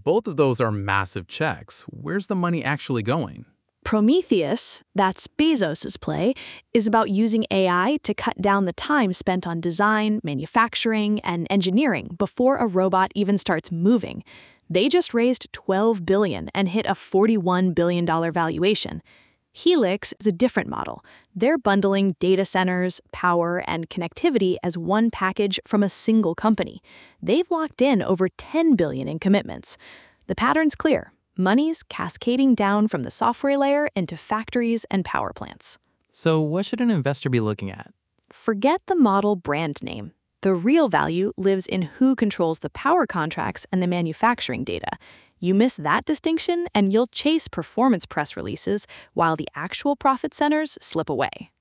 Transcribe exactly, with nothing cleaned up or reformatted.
both of those are massive checks. Where's the money actually going? Prometheus, that's Bezos's play, is about using A I to cut down the time spent on design, manufacturing, and engineering before a robot even starts moving. They just raised twelve billion dollars and hit a forty-one billion dollars valuation. Helix is a different model. They're bundling data centers, power, and connectivity as one package from a single company. They've locked in over ten billion dollars in commitments. The pattern's clear. Money's cascading down from the software layer into factories and power plants. So what should an investor be looking at? Forget the model brand name. The real value lives in who controls the power contracts and the manufacturing data. You miss that distinction and you'll chase performance press releases while the actual profit centers slip away.